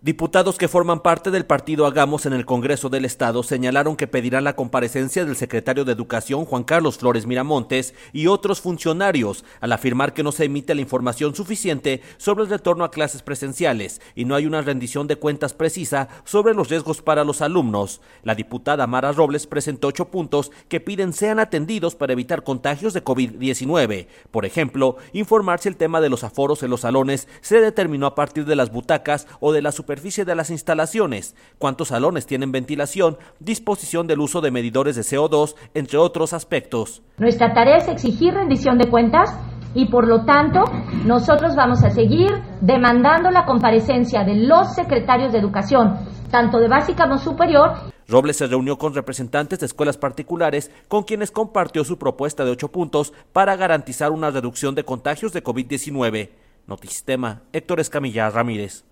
Diputados que forman parte del partido Hagamos en el Congreso del Estado señalaron que pedirán la comparecencia del secretario de Educación, Juan Carlos Flores Miramontes, y otros funcionarios, al afirmar que no se emite la información suficiente sobre el retorno a clases presenciales y no hay una rendición de cuentas precisa sobre los riesgos para los alumnos. La diputada Mara Robles presentó 8 puntos que piden sean atendidos para evitar contagios de COVID-19. Por ejemplo, informar si el tema de los aforos en los salones se determinó a partir de las butacas o de la superficie de las instalaciones, cuántos salones tienen ventilación, disposición del uso de medidores de CO2, entre otros aspectos. Nuestra tarea es exigir rendición de cuentas y por lo tanto nosotros vamos a seguir demandando la comparecencia de los secretarios de educación, tanto de básica como superior. Robles se reunió con representantes de escuelas particulares con quienes compartió su propuesta de 8 puntos para garantizar una reducción de contagios de COVID-19. Notisistema, Héctor Escamilla Ramírez.